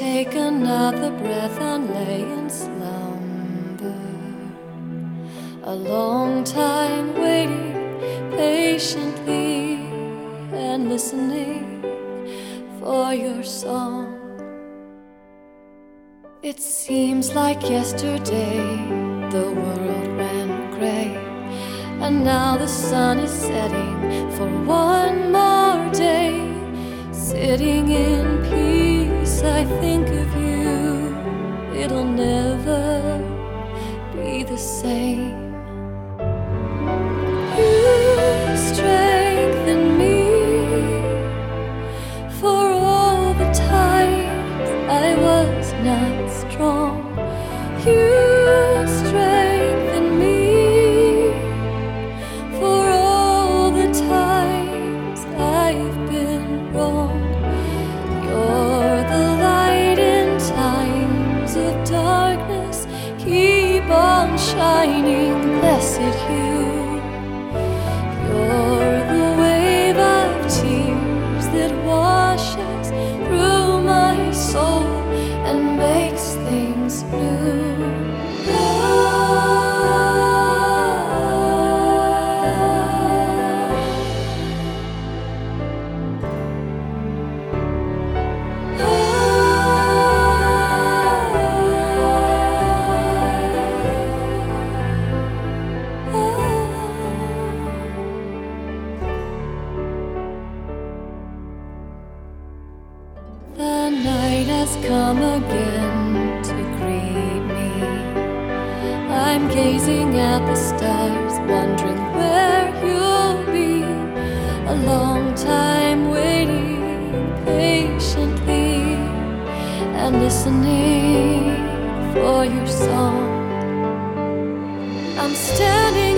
take another breath and lay in slumber. A long time waiting patiently and listening for your song. It seems like yesterday the world went gray, and now the sun is setting for one more day. Sitting in peace, I think of you. It'll never be the same. You strengthen me for all the times I was not strong. You strengthen me for all the times I've been wrong. You're the light in times of darkness. Keep on shining, blessed you. You're the wave of tears that washes through my soul and makes things new. The night has come again to greet me. I'm gazing at the stars, wondering where you'll be. A long time waiting patiently and listening for your song. I'm standing